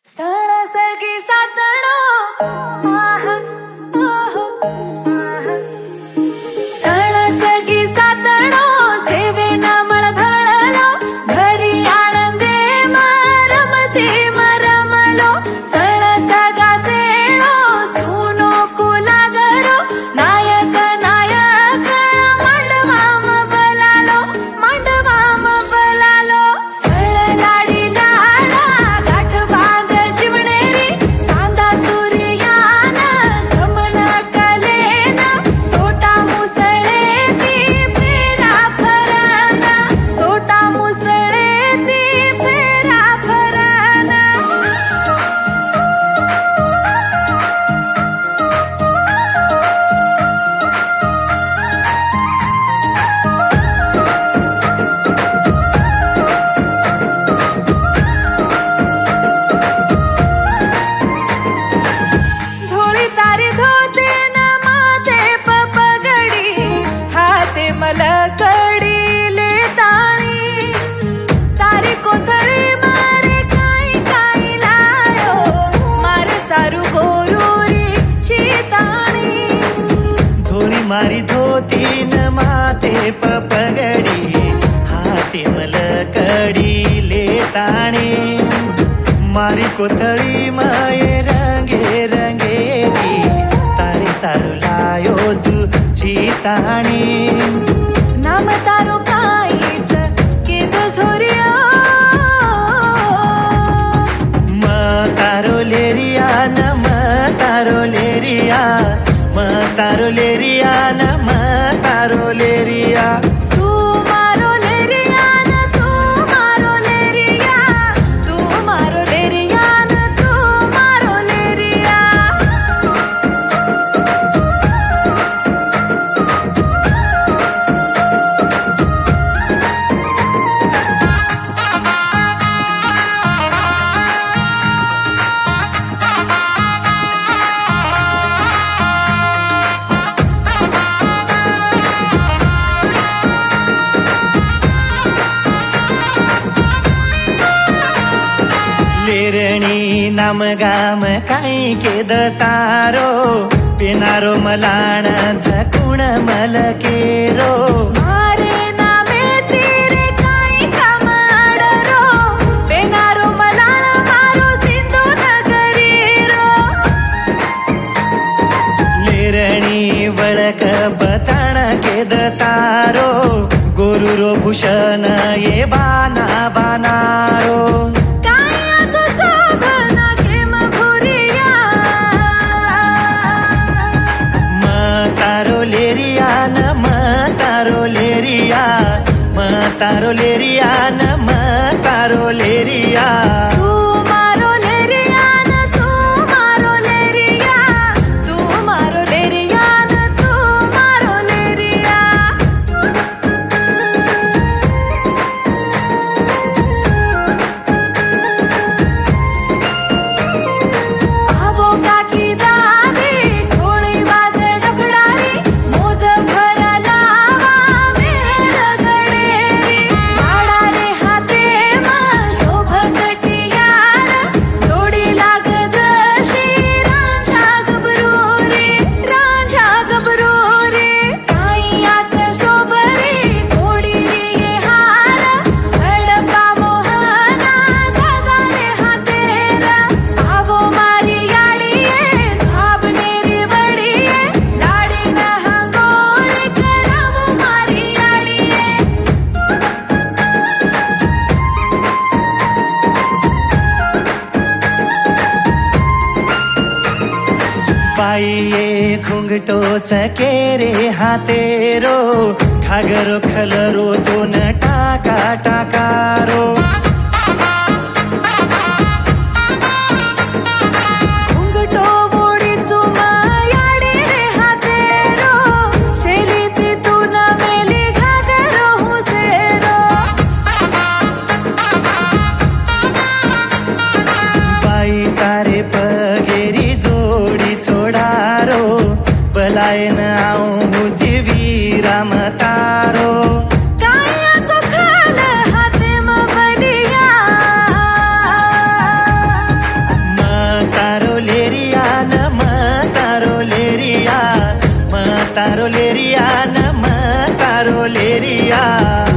सण सगी सातणो आहा ओहो आहा सण सगी सातणो सेवे नामळ भळलो घरी आनंदे रमते रमलो सण सगा सेणो सुनो कुलागरो नायक नायक मंडवाम बलालो सण लाडी लाडा गाठ बांध जीवनेरी चांदा सूर्यान समन कलेन सोटा मुसळे ती फेरा फराना सोटा मुसळे ती फेरा फराना धोळी तारी धोते न माथे पपगडी हाते मलकडी ले ताणी तारी कोथळी मारे काई लायो मार सारू गोरुरी चिताणी धोळी मारी धोतीन माथे पपगडी हाते मलकडी लेताणी मारी कोथळी माये रंगे रंगेरी तारी सारू लायो चिताणी नाम तारो काहीच केद झोरिया तारो लेरिया न तारो लेरिया तारो लेरिया न तारो लेरिया तू मारो लेरिया न तू मारो लेरिया तू मारो लेरिया न तू मारो लेरिया लेरणी नाम गाम काही केद तारो पिनारो मलाण झकुण मलकेरो मारे नामे तेरे काई काम आडरो पेनारो मलाळ मारो सिंधू नगरीरो लेरणी वळक बचाण केद तारो गोरुरो भूषण ये बाना बानारो कायाचो शोभना केम भुरिया तारो लेरिया न तारो लेरिया तारो लेरिया न तारो लेरिया तू मारो लेरिया न तू मारो लेरिया तू मारो लेरिया न तू मारो लेरिया आवो काकी दादी ढोळी वाजे डफडारी मोज भरा लावा मेळ गडेरी माडा रे हाते मन शोभत टियार जोडी लाग जशी रांझा गबरू रे काईयाच सोबरी घोडी रे हार हडपा मोहना दादा रे हातेर आवो मारी याडीये साबनेरी बडीये लाडी न हांगोळी करावो मारी याडीये पाइये घुंघटोच केरे हातेरो घागरो खलरो दोन टाका टाकारो घुंगटो वोडी चुमा याडी रे हातेरो शेली तितून मेली घागरो हुसेरो बाई तारे पगेरी जोडी छोडारो बलायन आऊं हुसी वीराम तारो कायाचो खाल हाते म बली तारो लेरिया न म तारो लेरिया